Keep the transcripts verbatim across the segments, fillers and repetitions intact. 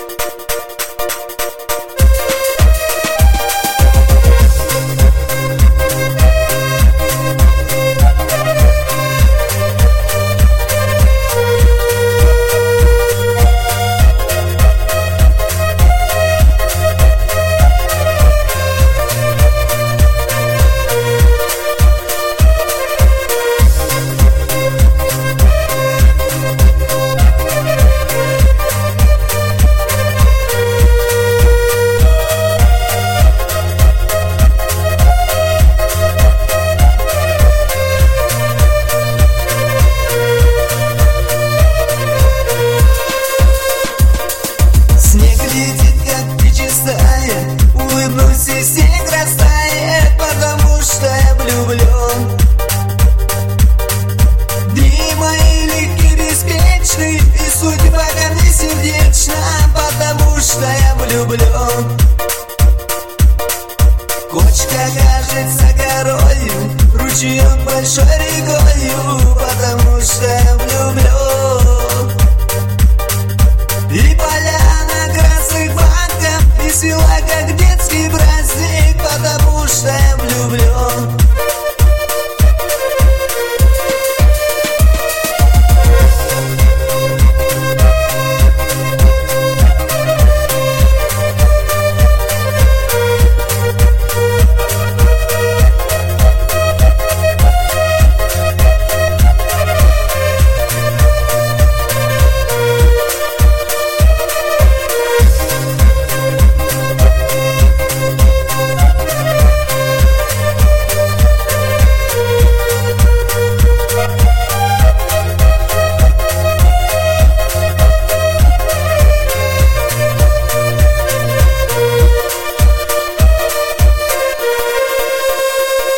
Снег растает, потому что я влюблен. Дни мои легкие, беспечны, и судьба ко мне сердечна, потому что я влюблен. Кочка кажется горою, ручеек большой рекою, потому что я влюблен. И поляна красных банков весела, как детский праздник, потому что я влюблен.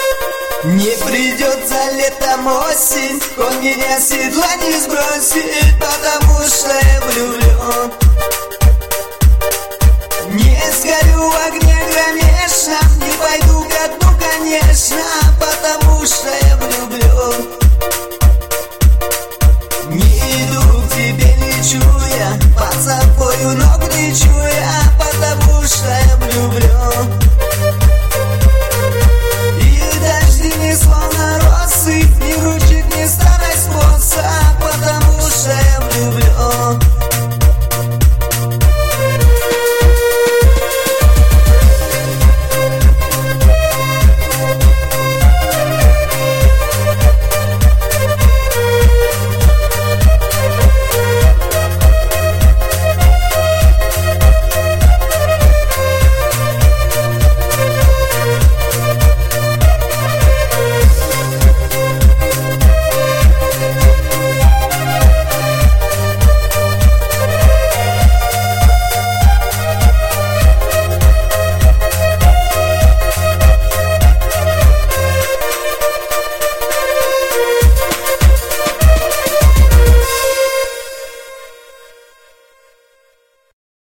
Не придется летом осень, он меня с седла не сбросит,